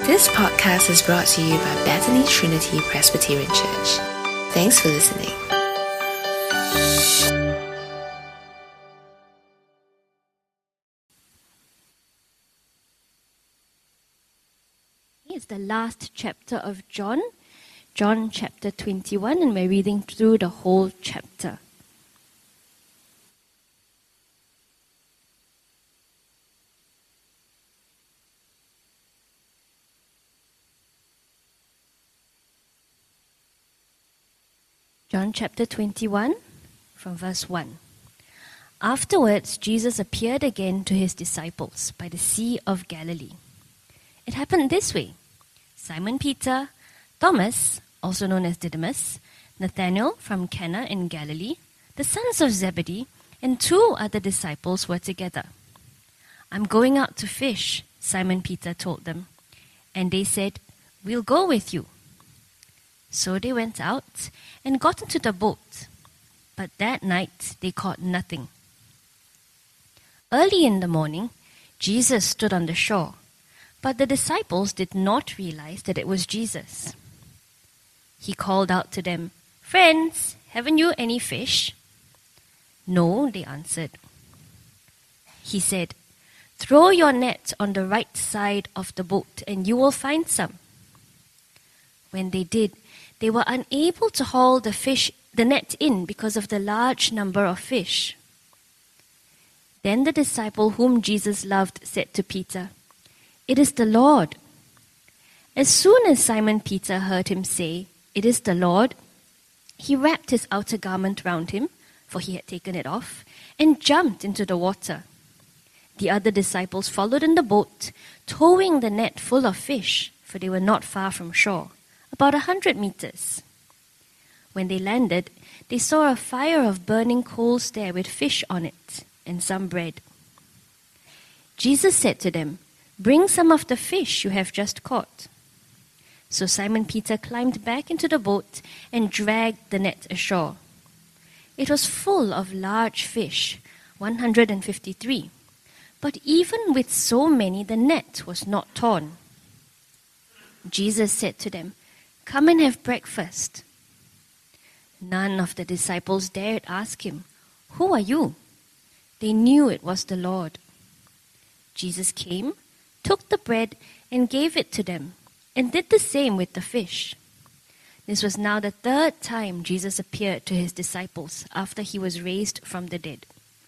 This podcast is brought to you by Bethany Trinity Presbyterian Church. Thanks for listening. It's the last chapter of John chapter 21, and we're reading through the whole chapter. John chapter 21, from verse 1. Afterwards, Jesus appeared again to his disciples by the Sea of Galilee. It happened this way. Simon Peter, Thomas, also known as Didymus, Nathanael from Cana in Galilee, the sons of Zebedee, and 2 other disciples were together. "I'm going out to fish," Simon Peter told them. And they said, "We'll go with you." So they went out and got into the boat, but that night they caught nothing. Early in the morning, Jesus stood on the shore, but the disciples did not realize that it was Jesus. He called out to them, "Friends, haven't you any fish?" "No," they answered. He said, "Throw your net on the right side of the boat and you will find some." When they did, they were unable to haul the net in because of the large number of fish. Then the disciple whom Jesus loved said to Peter, "It is the Lord." As soon as Simon Peter heard him say, "It is the Lord," he wrapped his outer garment round him, for he had taken it off, and jumped into the water. The other disciples followed in the boat, towing the net full of fish, for they were not far from shore, about 100 meters. When they landed, they saw a fire of burning coals there with fish on it and some bread. Jesus said to them, "Bring some of the fish you have just caught." So Simon Peter climbed back into the boat and dragged the net ashore. It was full of large fish, 153. But even with so many, the net was not torn. Jesus said to them, "Come and have breakfast." None of the disciples dared ask him, "Who are you?" They knew it was the Lord. Jesus came, took the bread, and gave it to them, and did the same with the fish. This was now the 3rd time Jesus appeared to his disciples after he was raised from the dead.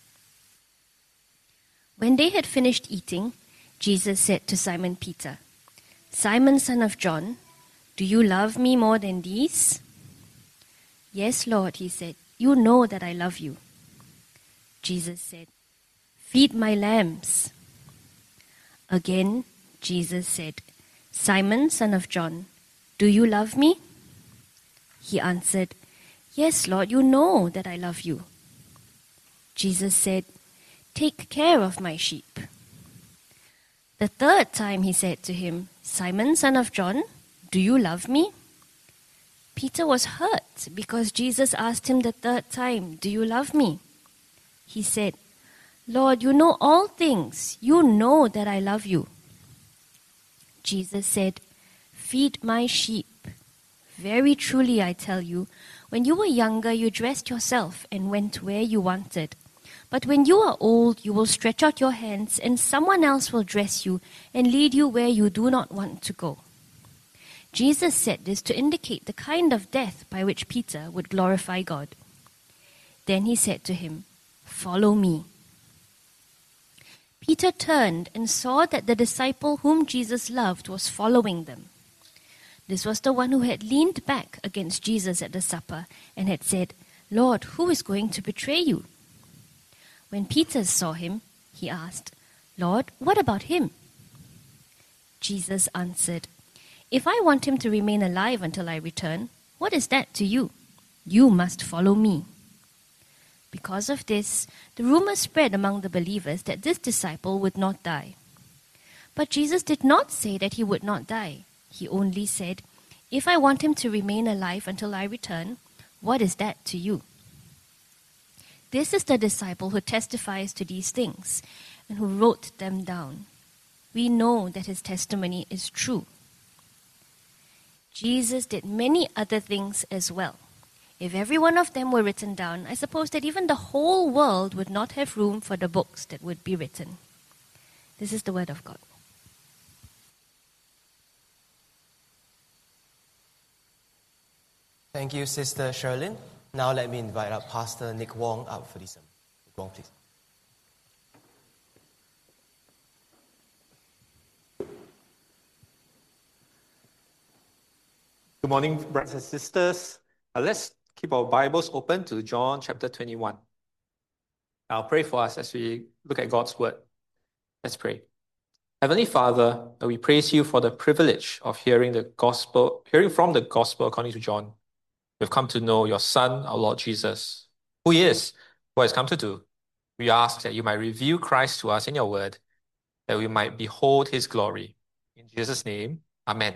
When they had finished eating, Jesus said to Simon Peter, "Simon, son of John, do you love me more than these?" "Yes, Lord," he said, "you know that I love you." Jesus said, "Feed my lambs." Again, Jesus said, "Simon, son of John, do you love me?" He answered, "Yes, Lord, you know that I love you." Jesus said, "Take care of my sheep." The 3rd time he said to him, "Simon, son of John, do you love me?" Peter was hurt because Jesus asked him the 3rd time, "Do you love me?" He said, "Lord, you know all things. You know that I love you." Jesus said, "Feed my sheep. Very truly I tell you, when you were younger you dressed yourself and went where you wanted. But when you are old, you will stretch out your hands and someone else will dress you and lead you where you do not want to go." Jesus said this to indicate the kind of death by which Peter would glorify God. Then he said to him, "Follow me." Peter turned and saw that the disciple whom Jesus loved was following them. This was the one who had leaned back against Jesus at the supper and had said, "Lord, who is going to betray you?" When Peter saw him, he asked, "Lord, what about him?" Jesus answered, "If I want him to remain alive until I return, what is that to you? You must follow me." Because of this, the rumor spread among the believers that this disciple would not die. But Jesus did not say that he would not die. He only said, "If I want him to remain alive until I return, what is that to you?" This is the disciple who testifies to these things and who wrote them down. We know that his testimony is true. Jesus did many other things as well. If every one of them were written down, I suppose that even the whole world would not have room for the books that would be written. This is the word of God. Thank you, Sister Sherlyn. Now let me invite up Pastor Nick Wong up for this sermon. Nick Wong, please. Good morning, brothers and sisters. Let's keep our Bibles open to John chapter 21. I'll pray for us as we look at God's word. Let's pray. Heavenly Father, we praise you for the privilege of hearing from the gospel according to John. We've come to know your Son, our Lord Jesus, who he is, what he's come to do. We ask that you might reveal Christ to us in your word, that we might behold his glory. In Jesus' name, amen.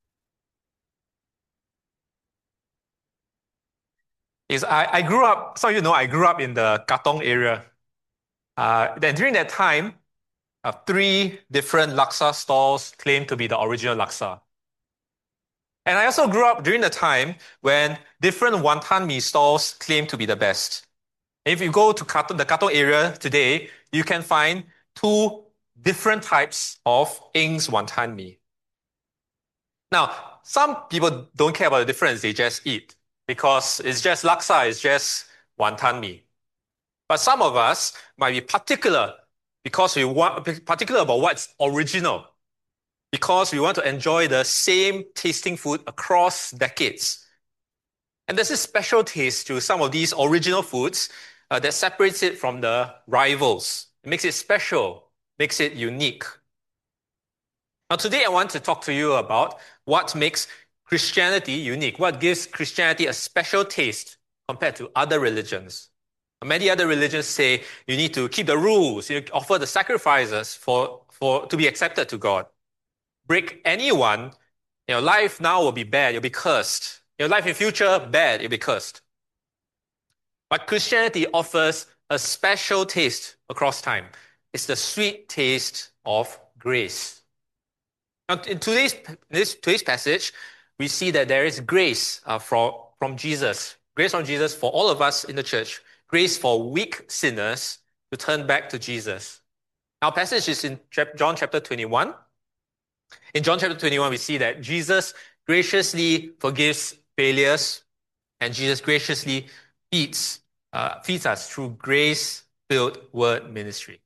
I grew up, some of you know, I grew up in the Katong area. Then during that time, 3 different laksa stalls claimed to be the original laksa. And I also grew up during the time when different wonton mee stalls claimed to be the best. If you go to the Katong area today, you can find 2 different types of Ng's wonton mee. Now, some people don't care about the difference, they just eat because it's just laksa, it's just wonton mee. But some of us might be particular because we want particular about what's original, because we want to enjoy the same tasting food across decades. And there's this special taste to some of these original foods that separates it from the rivals. It makes it special, makes it unique. Now today I want to talk to you about what makes Christianity unique, what gives Christianity a special taste compared to other religions. Many other religions say you need to keep the rules, you offer the sacrifices to be accepted to God. Break any one, your life now will be bad, you'll be cursed. Your life in future, bad, you'll be cursed. But Christianity offers a special taste across time. It's the sweet taste of grace. Now, in today's passage, we see that there is grace from Jesus. Grace from Jesus for all of us in the church. Grace for weak sinners to turn back to Jesus. Our passage is in John chapter 21. In John chapter 21, we see that Jesus graciously forgives failures and Jesus graciously feeds us through grace-filled word ministry.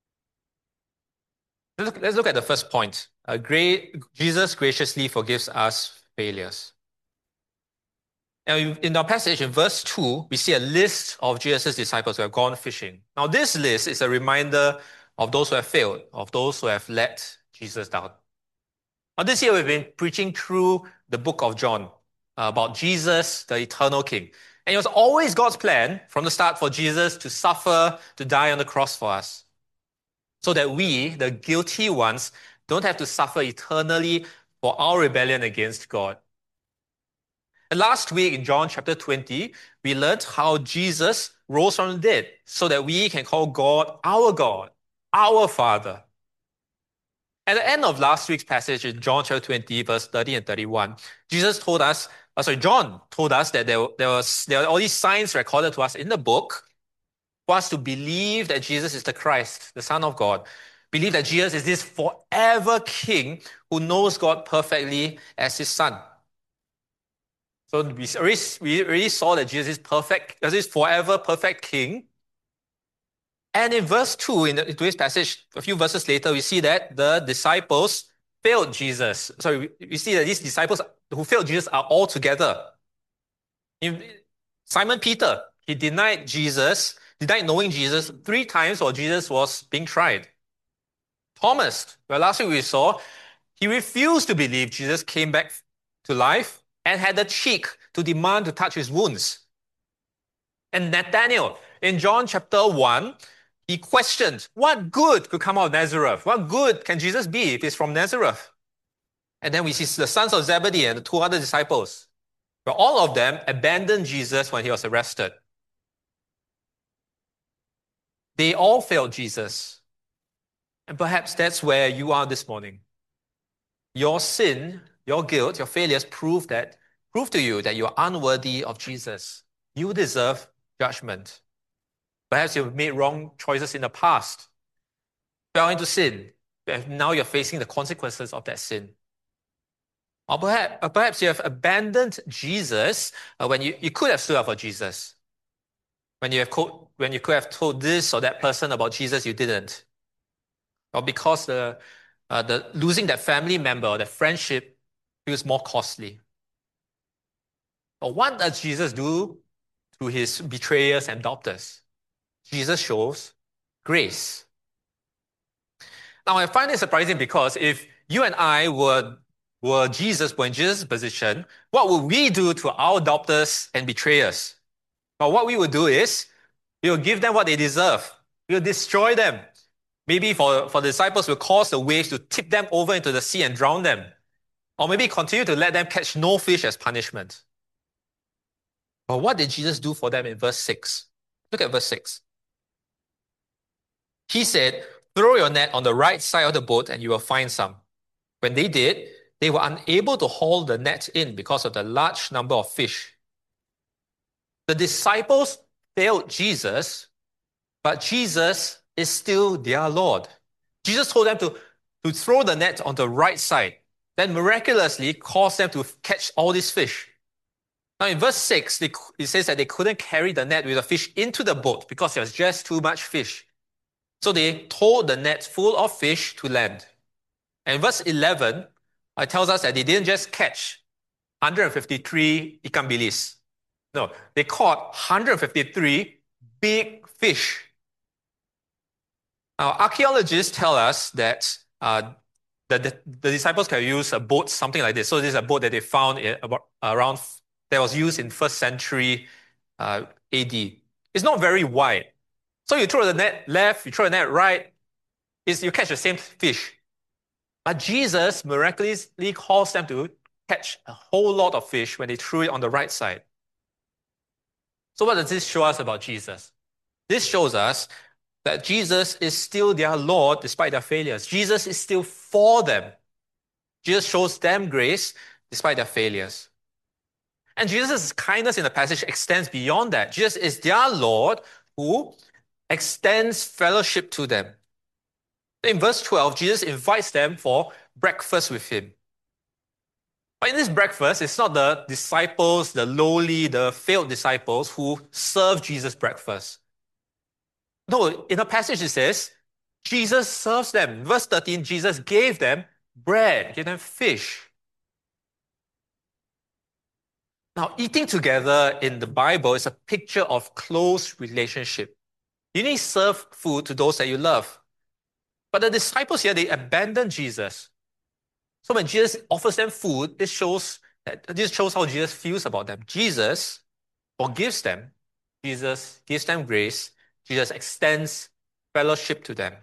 Let's look at the first point. Jesus graciously forgives us failures. Now, in our passage, in verse 2, we see a list of Jesus' disciples who have gone fishing. Now, this list is a reminder of those who have failed, of those who have let Jesus down. Now, this year, we've been preaching through the book of John about Jesus, the eternal King. And it was always God's plan from the start for Jesus to suffer, to die on the cross for us, so that we, the guilty ones, don't have to suffer eternally for our rebellion against God. And last week in John chapter 20, we learned how Jesus rose from the dead so that we can call God, our Father. At the end of last week's passage in John chapter 20, verse 30 and 31, John told us that there are all these signs recorded to us in the book for us to believe that Jesus is the Christ, the Son of God. Believe that Jesus is this forever King who knows God perfectly as his Son. So we already saw that Jesus is perfect, as this forever perfect King. And in verse 2, in today's passage, a few verses later, we see that the disciples failed Jesus. So we see that these disciples who failed Jesus are all together. Simon Peter, he denied knowing Jesus 3 times while Jesus was being tried. Thomas, well, last week we saw, he refused to believe Jesus came back to life and had the cheek to demand to touch his wounds. And Nathanael, in John chapter 1, he questioned, what good could come out of Nazareth? What good can Jesus be if he's from Nazareth? And then we see the sons of Zebedee and the 2 other disciples, where all of them abandoned Jesus when he was arrested. They all failed Jesus. And perhaps that's where you are this morning. Your sin your guilt, your failures prove to you that you are unworthy of Jesus. You deserve judgment. Perhaps you've made wrong choices in the past, fell into sin, and now you're facing the consequences of that sin. Or perhaps you have abandoned Jesus when you could have stood up for Jesus. When you could have told this or that person about Jesus, you didn't. Or because the losing that family member or that friendship feels more costly. But what does Jesus do to his betrayers and doubters? Jesus shows grace. Now, I find it surprising because if you and I were in Jesus' position, what would we do to our doubters and betrayers? Well, what we would do is we will give them what they deserve. We will destroy them. Maybe for the disciples, we'll cause the waves to tip them over into the sea and drown them. Or maybe continue to let them catch no fish as punishment. But what did Jesus do for them in verse 6? Look at verse 6. He said, "Throw your net on the right side of the boat and you will find some." When they did, they were unable to haul the net in because of the large number of fish. The disciples failed Jesus, but Jesus is still their Lord. Jesus told them to throw the net on the right side, then miraculously caused them to catch all these fish. Now in verse 6, it says that they couldn't carry the net with the fish into the boat because there was just too much fish. So they towed the net full of fish to land. And verse 11 tells us that they didn't just catch 153 ikan bilis. No, they caught 153 big fish. Now, archaeologists tell us that the disciples can use a boat, something like this. So this is a boat that they found around that was used in 1st century AD. It's not very wide. So you throw the net left, you throw the net right, you catch the same fish. But Jesus miraculously caused them to catch a whole lot of fish when they threw it on the right side. So what does this show us about Jesus? This shows us that Jesus is still their Lord despite their failures. Jesus is still for them. Jesus shows them grace despite their failures. And Jesus' kindness in the passage extends beyond that. Jesus is their Lord who extends fellowship to them. In verse 12, Jesus invites them for breakfast with him. But in this breakfast, it's not the disciples, the lowly, the failed disciples who serve Jesus breakfast. No, in the passage it says, Jesus serves them. Verse 13, Jesus gave them bread, gave them fish. Now, eating together in the Bible is a picture of close relationship. You need to serve food to those that you love. But the disciples here, they abandon Jesus. So when Jesus offers them food, this shows how Jesus feels about them. Jesus forgives them. Jesus gives them grace. Jesus extends fellowship to them.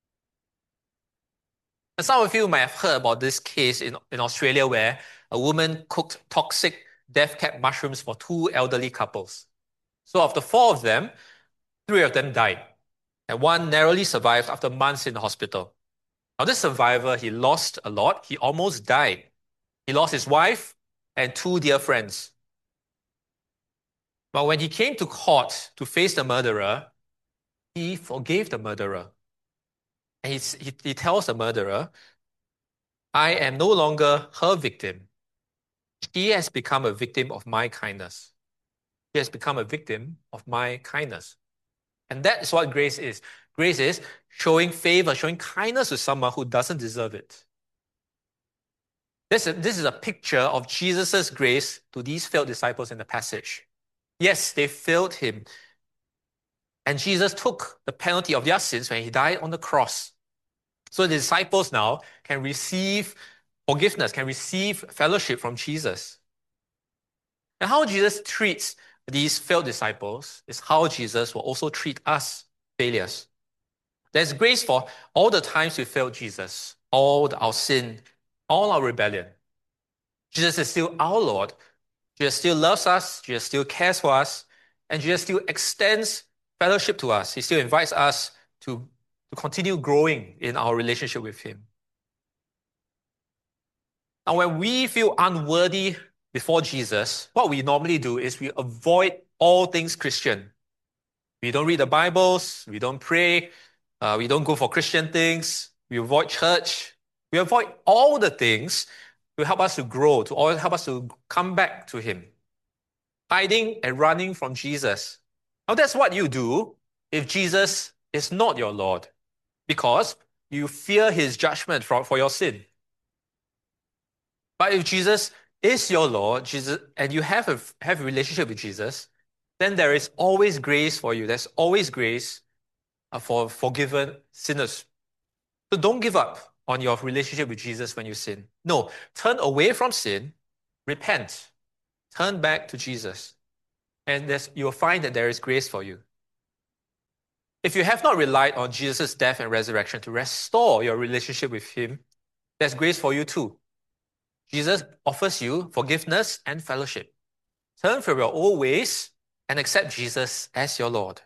And some of you might have heard about this case in Australia where a woman cooked toxic death cap mushrooms for 2 elderly couples. So of the 4 of them, 3 of them died. And 1 narrowly survived after months in the hospital. Now this survivor, he lost a lot. He almost died. He lost his wife and 2 dear friends. But when he came to court to face the murderer, he forgave the murderer. And he tells the murderer, "I am no longer her victim. She has become a victim of my kindness. She has become a victim of my kindness." And that is what grace is. Grace is showing favor, showing kindness to someone who doesn't deserve it. This is a picture of Jesus' grace to these failed disciples in the passage. Yes, they failed him. And Jesus took the penalty of their sins when he died on the cross. So the disciples now can receive forgiveness, can receive fellowship from Jesus. And how Jesus treats these failed disciples is how Jesus will also treat us, failures. There's grace for all the times we failed Jesus, all our sin, all our rebellion. Jesus is still our Lord. Jesus still loves us. Jesus still cares for us. And Jesus still extends fellowship to us. He still invites us to continue growing in our relationship with him. Now, when we feel unworthy before Jesus, what we normally do is we avoid all things Christian. We don't read the Bibles, we don't pray, we don't go for Christian things, we avoid church, we avoid all the things to help us to grow, to all help us to come back to Him. Hiding and running from Jesus. Now, that's what you do if Jesus is not your Lord, because you fear His judgment for your sin. But if Jesus is your Lord, Jesus, and you have a relationship with Jesus, then there is always grace for you. There's always grace for forgiven sinners. So don't give up on your relationship with Jesus when you sin. No, turn away from sin, repent, turn back to Jesus, and you'll find that there is grace for you. If you have not relied on Jesus' death and resurrection to restore your relationship with Him, there's grace for you too. Jesus offers you forgiveness and fellowship. Turn from your old ways and accept Jesus as your Lord.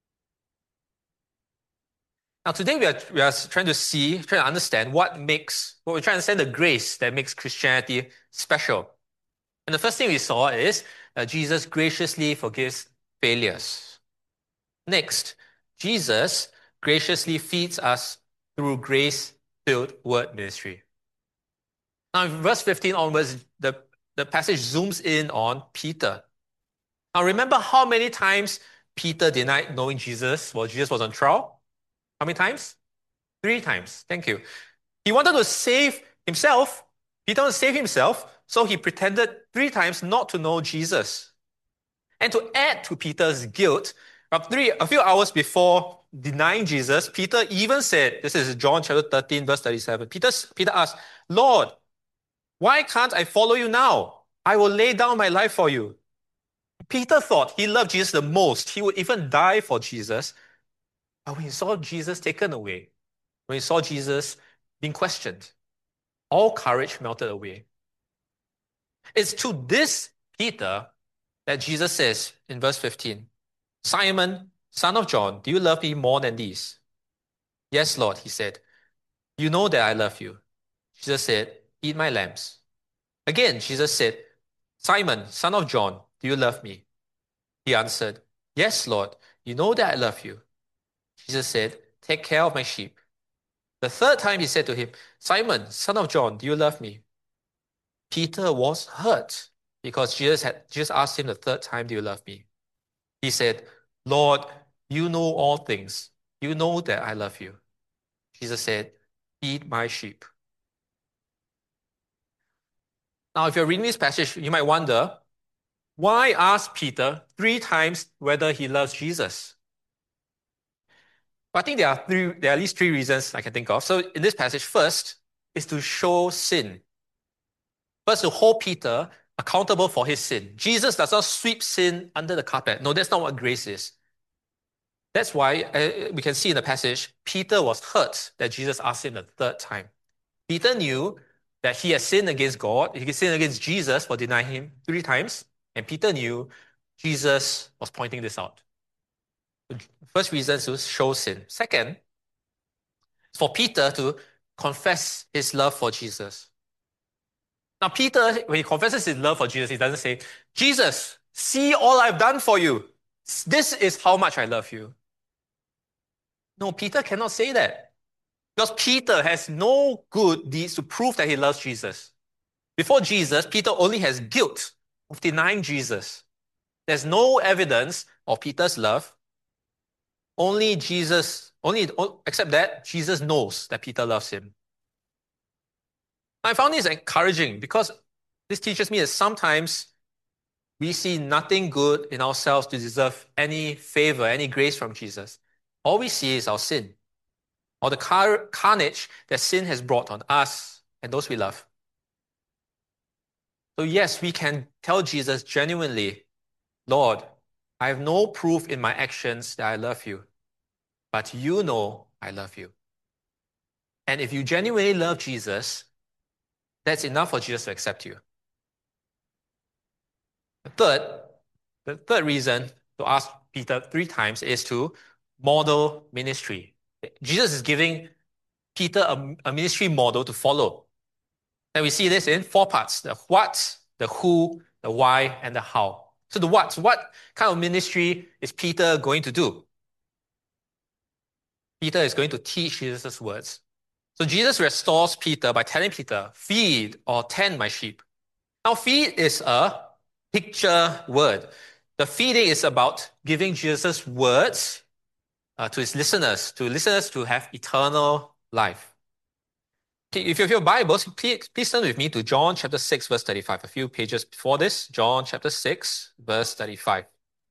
Now, today we are trying to understand what we're trying to understand the grace that makes Christianity special. And the first thing we saw is that Jesus graciously forgives failures. Next, Jesus graciously feeds us through grace-filled word ministry. Now, in verse 15 onwards, the passage zooms in on Peter. Now, remember how many times Peter denied knowing Jesus while Jesus was on trial? How many times? 3 times. Thank you. He wanted to save himself. Peter wanted to save himself, so he pretended 3 times not to know Jesus. And to add to Peter's guilt, a few hours before denying Jesus, Peter even said, this is John chapter 13, verse 37. Peter asked, Lord, why can't I follow you now? I will lay down my life for you. Peter thought he loved Jesus the most. He would even die for Jesus. But when he saw Jesus taken away, when he saw Jesus being questioned, all courage melted away. It's to this Peter that Jesus says in verse 15, Simon, son of John, do you love me more than these? Yes, Lord, he said. You know that I love you. Jesus said, eat my lambs. Again, Jesus said, Simon, son of John, do you love me? He answered, yes, Lord, you know that I love you. Jesus said, take care of my sheep. The 3rd time he said to him, Simon, son of John, do you love me? Peter was hurt because Jesus asked him the 3rd time, do you love me? He said, Lord, you know all things. You know that I love you. Jesus said, feed my sheep. Now, if you're reading this passage, you might wonder, why ask Peter 3 times whether he loves Jesus? But I think there are at least 3 reasons I can think of. So in this passage, first is to show sin. First, to hold Peter accountable for his sin. Jesus does not sweep sin under the carpet. No, that's not what grace is. That's why we can see in the passage, Peter was hurt that Jesus asked him the 3rd time. Peter knew that he had sinned against God. He had sinned against Jesus for denying him 3 times. And Peter knew Jesus was pointing this out. First reason is to show sin. Second, for Peter to confess his love for Jesus. Now, Peter, when he confesses his love for Jesus, he doesn't say, Jesus, see all I've done for you. This is how much I love you. No, Peter cannot say that. Because Peter has no good deeds to prove that he loves Jesus. Before Jesus, Peter only has guilt of denying Jesus. There's no evidence of Peter's love. Except that Jesus knows that Peter loves him. I found this encouraging because this teaches me that sometimes we see nothing good in ourselves to deserve any favor, any grace from Jesus. All we see is our sin, or the carnage that sin has brought on us and those we love. So yes, we can tell Jesus genuinely, Lord, I have no proof in my actions that I love you, but you know I love you. And if you genuinely love Jesus, that's enough for Jesus to accept you. The third reason to ask Peter 3 times is to model ministry. Jesus is giving Peter a ministry model to follow. And we see this in 4 parts: the what, the who, the why, and the how. So the what. What kind of ministry is Peter going to do? Peter is going to teach Jesus' words. So Jesus restores Peter by telling Peter, feed or tend my sheep. Now, feed is a picture word. The feeding is about giving Jesus' words to his listeners, to have eternal life. Okay, if you have your Bibles, please turn with me to John chapter 6, verse 35. A few pages before this, John chapter 6, verse 35.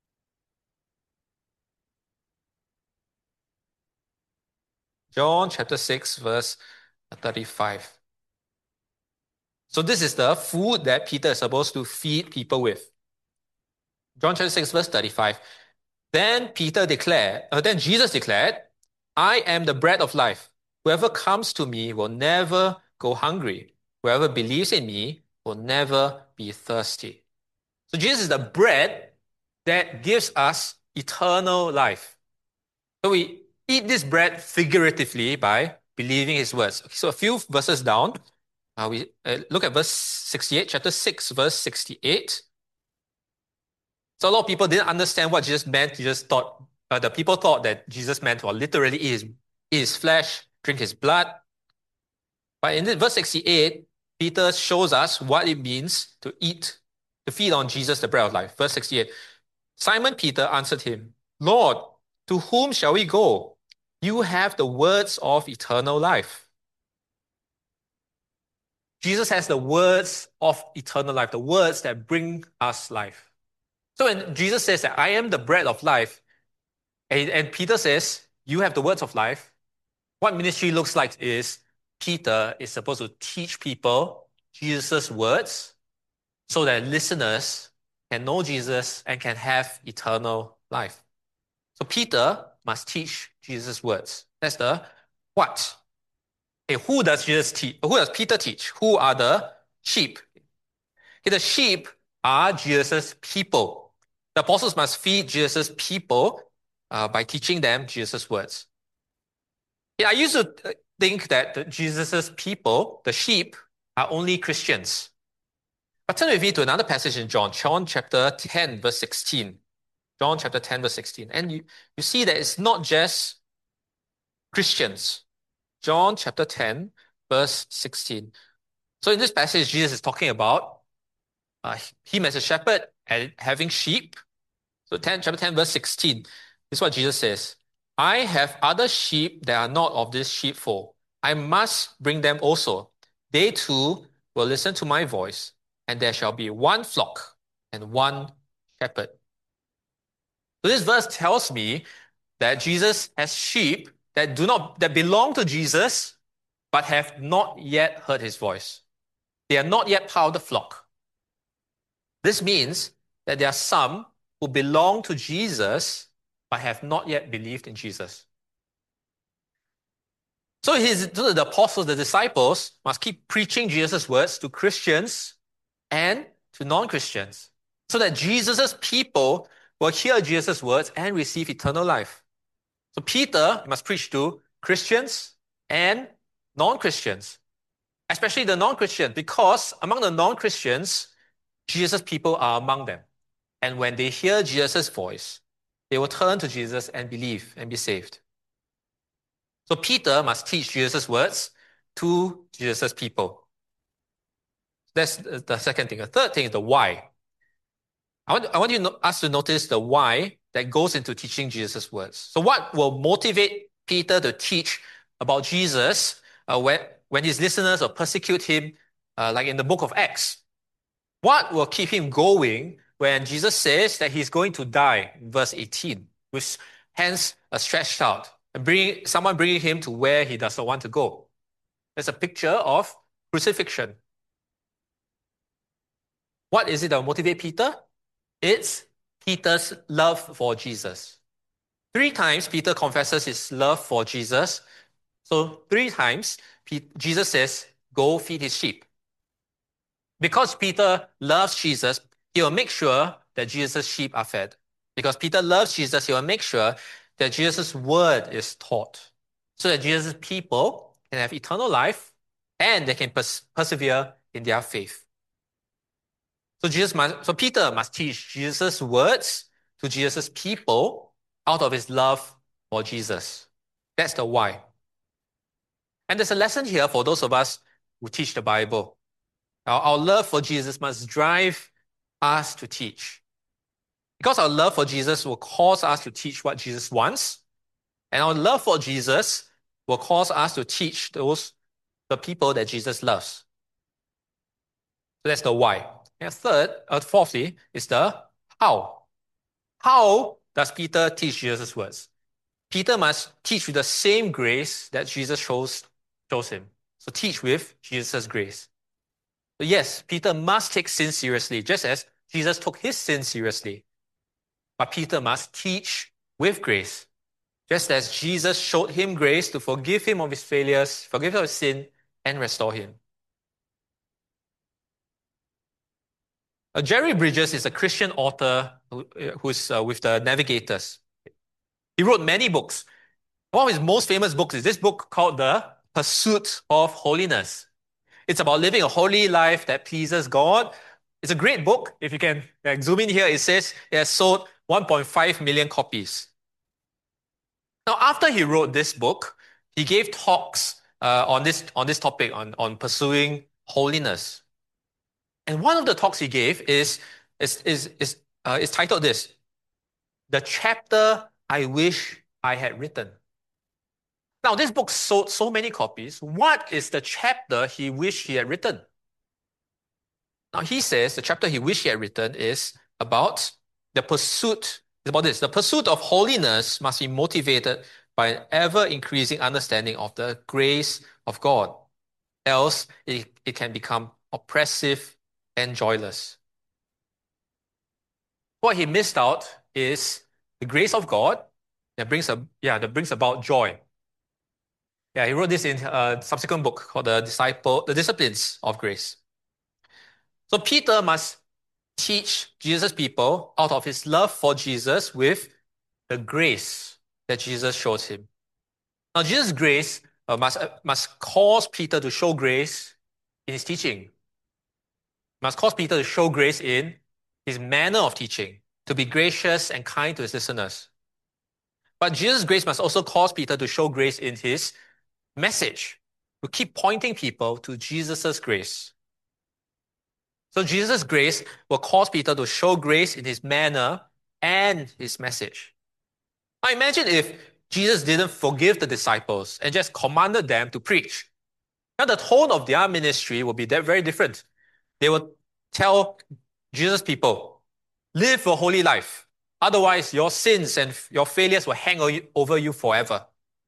John chapter 6, verse 35. So this is the food that Peter is supposed to feed people with. John chapter 6, verse 35. Then Jesus declared, I am the bread of life. Whoever comes to me will never go hungry. Whoever believes in me will never be thirsty. So Jesus is the bread that gives us eternal life. So we eat this bread figuratively by believing his words. Okay, so a few verses down, we look at verse 68, chapter 6, verse 68. So a lot of people didn't understand what Jesus meant. The people thought that Jesus meant, well, literally eat his flesh, drink his blood. But in verse 68, Peter shows us what it means to feed on Jesus, the bread of life. Verse 68, Simon Peter answered him, Lord, to whom shall we go? You have the words of eternal life. Jesus has the words of eternal life, the words that bring us life. So when Jesus says that I am the bread of life, and Peter says, you have the words of life, what ministry looks like is Peter is supposed to teach people Jesus' words so that listeners can know Jesus and can have eternal life. So Peter must teach Jesus' words. That's the what. Okay, who does Peter teach? Who are the sheep? Okay, the sheep are Jesus' people. The apostles must feed Jesus' people by teaching them Jesus' words. Yeah, I used to think that Jesus' people, the sheep, are only Christians. But turn with me to another passage in John chapter 10, verse 16. John chapter 10, verse 16. And you see that it's not just Christians. John chapter 10, verse 16. So in this passage, Jesus is talking about him as a shepherd and having sheep. So chapter 10, verse 16. This is what Jesus says. I have other sheep that are not of this sheepfold. I must bring them also. They too will listen to my voice, and there shall be one flock and one shepherd. So this verse tells me that Jesus has sheep that belong to Jesus, but have not yet heard his voice. They are not yet part of the flock. This means that there are some who belong to Jesus, but have not yet believed in Jesus. So the apostles, the disciples, must keep preaching Jesus' words to Christians and to non-Christians, so that Jesus' people will hear Jesus' words and receive eternal life. So Peter must preach to Christians and non-Christians, especially the non-Christians, because among the non-Christians, Jesus' people are among them. And when they hear Jesus' voice, they will turn to Jesus and believe and be saved. So Peter must teach Jesus' words to Jesus' people. That's the second thing. The third thing is the why. I want us to notice the why that goes into teaching Jesus' words. So what will motivate Peter to teach about Jesus when his listeners will persecute him, like in the book of Acts? What will keep him going when Jesus says that he's going to die, in verse 18, with hands stretched out, and someone bringing him to where he does not want to go? There's a picture of crucifixion. What is it that will motivate Peter? It's Peter's love for Jesus. 3 times Peter confesses his love for Jesus. So 3 times Jesus says, go feed his sheep. Because Peter loves Jesus, he will make sure that Jesus' sheep are fed. Because Peter loves Jesus, he will make sure that Jesus' word is taught, so that Jesus' people can have eternal life and they can persevere in their faith. So Peter must teach Jesus' words to Jesus' people out of his love for Jesus. That's the why. And there's a lesson here for those of us who teach the Bible. Our love for Jesus must drive us to teach. Because our love for Jesus will cause us to teach what Jesus wants, and our love for Jesus will cause us to teach the people that Jesus loves. So that's the why. And fourthly, is the how. How does Peter teach Jesus' words? Peter must teach with the same grace that Jesus shows him. So teach with Jesus' grace. So yes, Peter must take sin seriously, just as Jesus took his sin seriously. But Peter must teach with grace, just as Jesus showed him grace to forgive him of his failures, forgive him of his sin, and restore him. Jerry Bridges is a Christian author who's with the Navigators. He wrote many books. One of his most famous books is this book called The Pursuit of Holiness. It's about living a holy life that pleases God. It's a great book. If you can zoom in here, it says it has sold 1.5 million copies. Now, after he wrote this book, he gave talks on this topic, on pursuing holiness. And one of the talks he gave is titled this, The Chapter I Wish I Had Written. Now, this book sold so many copies. What is the chapter he wished he had written? Now, he says the chapter he wished he had written is about the pursuit. It's about this. The pursuit of holiness must be motivated by an ever-increasing understanding of the grace of God. Else, it can become oppressive and joyless. What he missed out is the grace of God that brings about joy. Yeah, he wrote this in a subsequent book called The Disciplines of Grace. So Peter must teach Jesus' people out of his love for Jesus with the grace that Jesus shows him. Now, Jesus' grace must cause Peter to show grace in his teaching. Must cause Peter to show grace in his manner of teaching, to be gracious and kind to his listeners. But Jesus' grace must also cause Peter to show grace in his message, to keep pointing people to Jesus' grace. So Jesus' grace will cause Peter to show grace in his manner and his message. Now imagine if Jesus didn't forgive the disciples and just commanded them to preach. Now the tone of their ministry will be very different. They will tell Jesus' people, live a holy life. Otherwise, your sins and your failures will hang over you forever.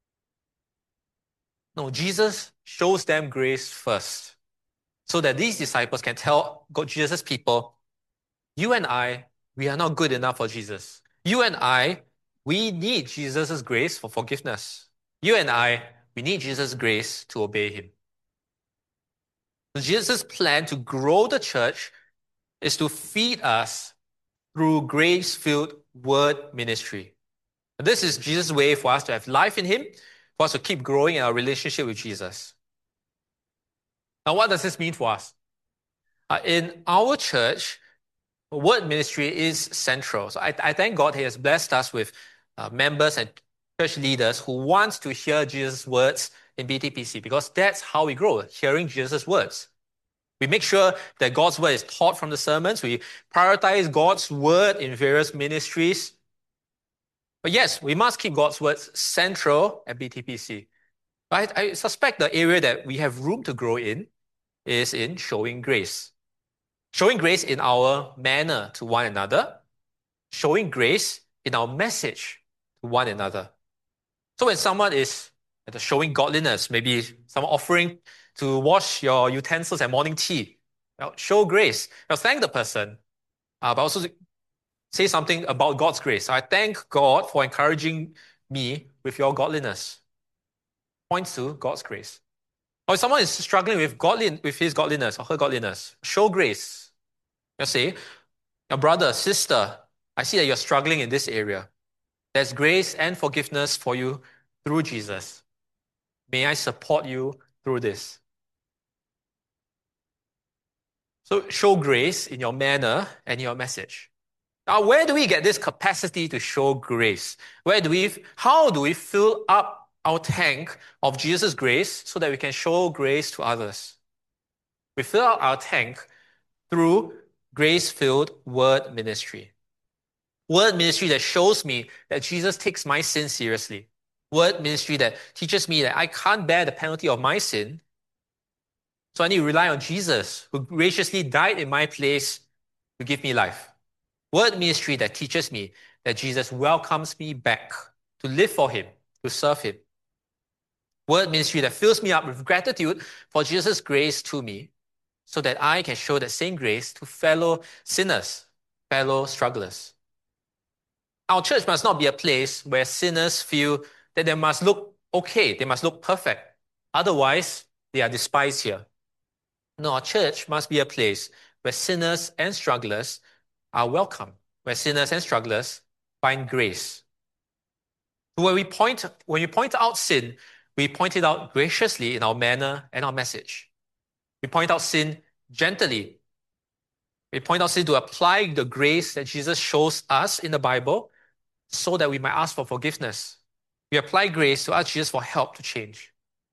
No, Jesus shows them grace first, so that these disciples can tell Jesus' people, you and I, we are not good enough for Jesus. You and I, we need Jesus' grace for forgiveness. You and I, we need Jesus' grace to obey him. So Jesus' plan to grow the church is to feed us through grace-filled word ministry. And this is Jesus' way for us to have life in him, for us to keep growing in our relationship with Jesus. Now, what does this mean for us? In our church, word ministry is central. So I thank God he has blessed us with members and church leaders who want to hear Jesus' words in BTPC, because that's how we grow, hearing Jesus' words. We make sure that God's word is taught from the sermons. We prioritize God's word in various ministries. But yes, we must keep God's words central at BTPC. But I suspect the area that we have room to grow in is in showing grace. Showing grace in our manner to one another. Showing grace in our message to one another. So when someone is showing godliness, maybe someone offering to wash your utensils at morning tea, show grace. Thank the person, but also say something about God's grace. I thank God for encouraging me with your godliness. Points to God's grace. Or if someone is struggling with his godliness or her godliness, show grace. You say, your brother, sister, I see that you're struggling in this area. There's grace and forgiveness for you through Jesus. May I support you through this. So show grace in your manner and your message. Now, where do we get this capacity to show grace? How do we fill up our tank of Jesus' grace so that we can show grace to others? We fill up our tank through grace-filled word ministry. Word ministry that shows me that Jesus takes my sin seriously. Word ministry that teaches me that I can't bear the penalty of my sin, so I need to rely on Jesus, who graciously died in my place to give me life. Word ministry that teaches me that Jesus welcomes me back to live for him, to serve him. Word ministry that fills me up with gratitude for Jesus' grace to me, so that I can show that same grace to fellow sinners, fellow strugglers. Our church must not be a place where sinners feel that they must look okay, they must look perfect. Otherwise, they are despised here. No, our church must be a place where sinners and strugglers are welcome, where sinners and strugglers find grace. When we point out sin, we point it out graciously in our manner and our message. We point out sin gently. We point out sin to apply the grace that Jesus shows us in the Bible so that we might ask for forgiveness. We apply grace to ask Jesus for help to change.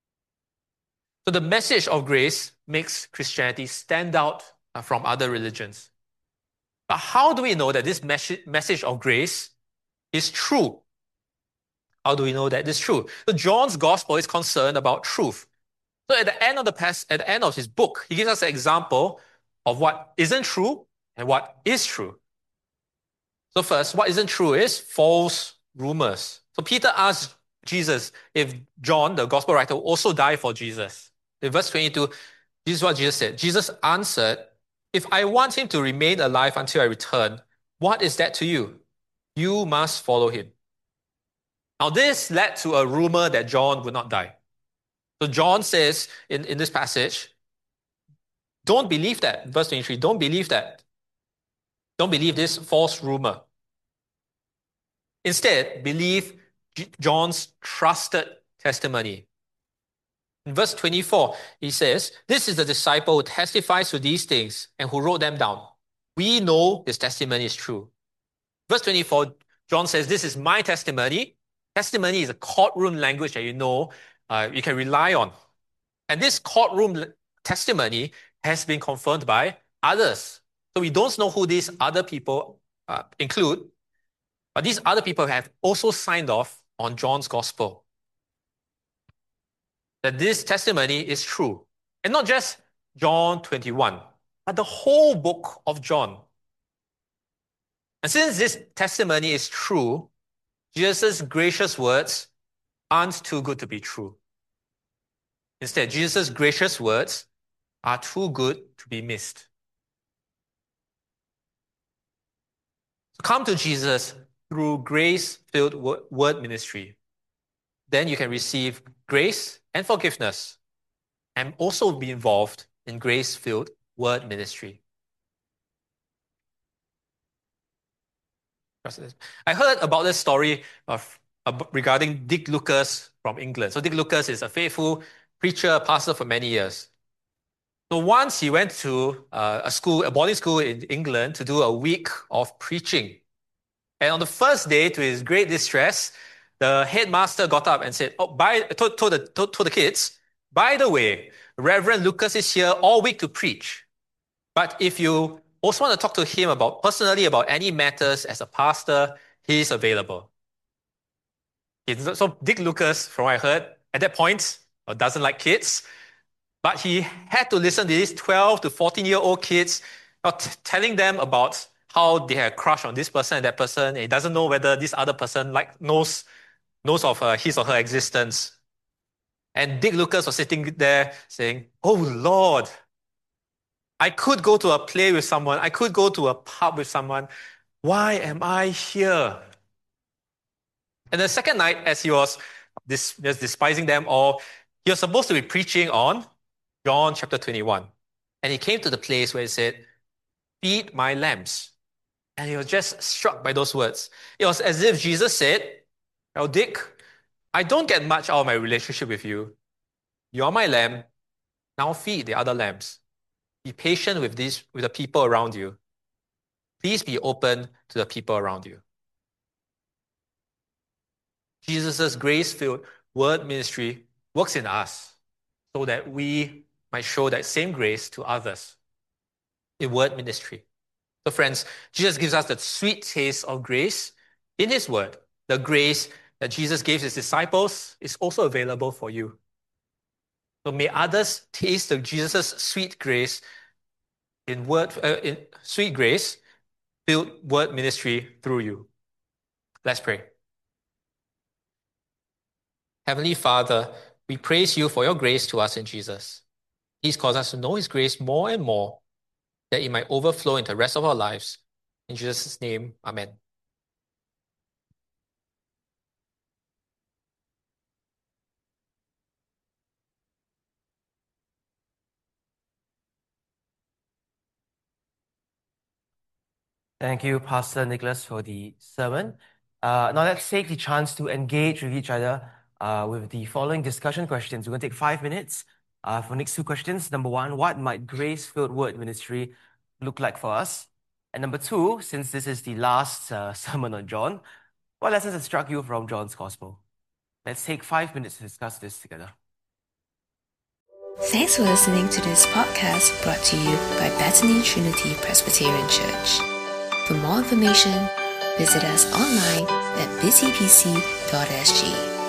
So the message of grace makes Christianity stand out from other religions. But how do we know that this message of grace is true? How do we know that it's true? So John's gospel is concerned about truth. So at the end of his book, he gives us an example of what isn't true and what is true. So first, what isn't true is false rumors. So Peter asked Jesus if John, the gospel writer, will also die for Jesus. In verse 22, this is what Jesus said. Jesus answered, "If I want him to remain alive until I return, what is that to you? You must follow him." Now this led to a rumor that John would not die. So John says in this passage, don't believe that. Verse 23, don't believe that. Don't believe this false rumor. Instead, believe John's trusted testimony. In verse 24, he says, "This is the disciple who testifies to these things and who wrote them down. We know his testimony is true." Verse 24, John says, "This is my testimony." Testimony is a courtroom language that you can rely on. And this courtroom testimony has been confirmed by others. So we don't know who these other people include, but these other people have also signed off on John's gospel. That this testimony is true. And not just John 21, but the whole book of John. And since this testimony is true, Jesus' gracious words aren't too good to be true. Instead, Jesus' gracious words are too good to be missed. So come to Jesus through grace-filled word ministry. Then you can receive grace and forgiveness and also be involved in grace-filled word ministry. I heard about this story regarding Dick Lucas from England. So Dick Lucas is a faithful preacher, pastor for many years. So once he went to a boarding school in England to do a week of preaching. And on the first day, to his great distress, the headmaster got up and said, told the kids, "By the way, Reverend Lucas is here all week to preach. But if you also want to talk to him personally about any matters as a pastor, he's available." So Dick Lucas, from what I heard, at that point, doesn't like kids, but he had to listen to these 12 to 14-year-old kids telling them about how they had a crush on this person and that person, and he doesn't know whether this other person knows of his or her existence. And Dick Lucas was sitting there saying, "Oh Lord, I could go to a play with someone. I could go to a pub with someone. Why am I here?" And the second night, as he was just despising them all, he was supposed to be preaching on John chapter 21. And he came to the place where he said, "Feed my lambs." And he was just struck by those words. It was as if Jesus said, "Oh, Dick, I don't get much out of my relationship with you. You're my lamb. Now feed the other lambs." Be patient with the people around you. Please be open to the people around you. Jesus' grace-filled word ministry works in us so that we might show that same grace to others in word ministry. So friends, Jesus gives us the sweet taste of grace in his word. The grace that Jesus gave his disciples is also available for you. So may others taste of Jesus' sweet grace in sweet grace filled word ministry through you. Let's pray. Heavenly Father, we praise you for your grace to us in Jesus. Please cause us to know his grace more and more, that it might overflow into the rest of our lives. In Jesus' name, amen. Thank you, Pastor Nicholas, for the sermon. Now let's take the chance to engage with each other with the following discussion questions. We're going to take 5 minutes for next 2 questions. Number 1, what might grace-filled word ministry look like for us? And number 2, since this is the last sermon on John, what lessons have struck you from John's Gospel? Let's take 5 minutes to discuss this together. Thanks for listening to this podcast brought to you by Bethany Trinity Presbyterian Church. For more information, visit us online at busypc.sg.